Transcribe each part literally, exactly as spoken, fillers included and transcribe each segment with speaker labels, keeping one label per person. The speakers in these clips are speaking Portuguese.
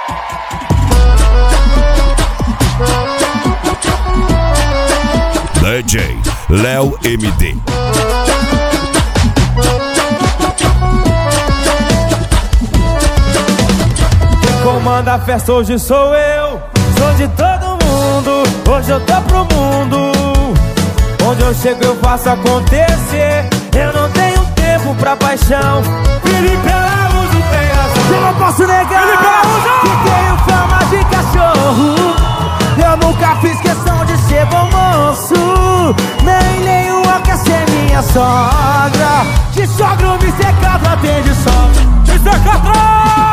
Speaker 1: D J Léo M D.
Speaker 2: Quem comanda a festa hoje sou eu. Sou de todo mundo, hoje eu tô pro mundo. Onde eu chego eu faço acontecer. Eu não tenho tempo pra paixão. Felipe Araújo tem razão. Eu não posso negar que tenho fama de cachorro. Eu nunca fiz questão de ser bom moço. Nem nenhuma quer ser minha sogra. De sogro me secado atende sogra. Me seca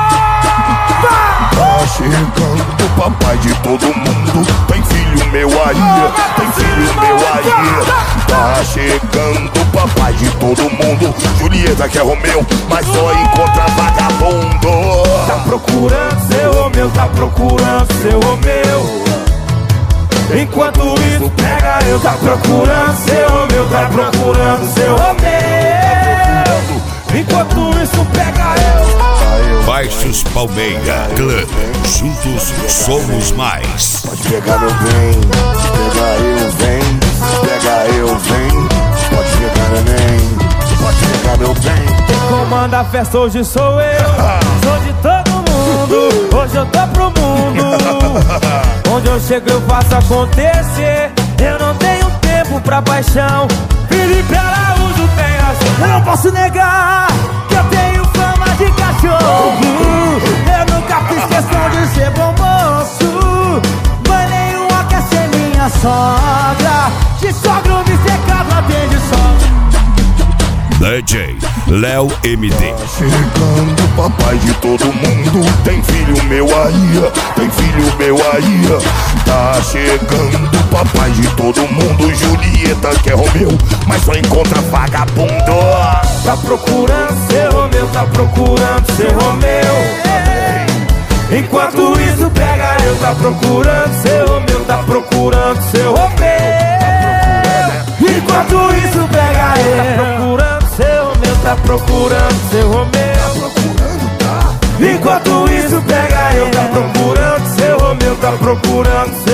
Speaker 3: Tá chegando o papai de todo mundo. Tem filho meu aí, tem filho meu aí. Tá chegando o papai de todo mundo. Julieta que é Romeu, mas só encontra vagabundo.
Speaker 2: Tá procurando seu Romeu, tá procurando seu Romeu. Enquanto isso pega eu, tá procurando seu Romeu, tá procurando seu Romeu. Enquanto isso pega eu.
Speaker 1: Baixos Palmeira Clã, juntos somos mais.
Speaker 3: Pode pegar meu bem, pegar eu vem, pega eu vem. Pode pegar neném, pode pegar meu bem.
Speaker 2: Quem comanda a festa hoje sou eu. Sou de todo mundo, hoje eu tô pro mundo. Onde eu chego eu faço acontecer. Eu não tenho tempo pra paixão. Felipe Araújo tem razão. Eu não posso negar que eu tenho fama de cachorro. Eu nunca fiz questão de ser bom moço. Mãe nenhuma quer ser minha sogra. De sogro me secado atende sogra.
Speaker 1: D J Léo M D.
Speaker 3: Tá chegando o papai de todo mundo. Tem filho meu aí, tem filho meu aí. Tá chegando o papai de todo mundo. Julieta que é Romeu, mas só encontra vagabundo.
Speaker 2: Tá procurando seu Romeu, tá procurando seu Romeu. Enquanto isso pega eu, tá procurando seu Romeu, tá procurando seu Romeu. Enquanto isso pega eu, tá procurando seu Romeu, tá procurando seu Romeu. Enquanto isso pega eu, tá procurando seu Romeu, tá procurando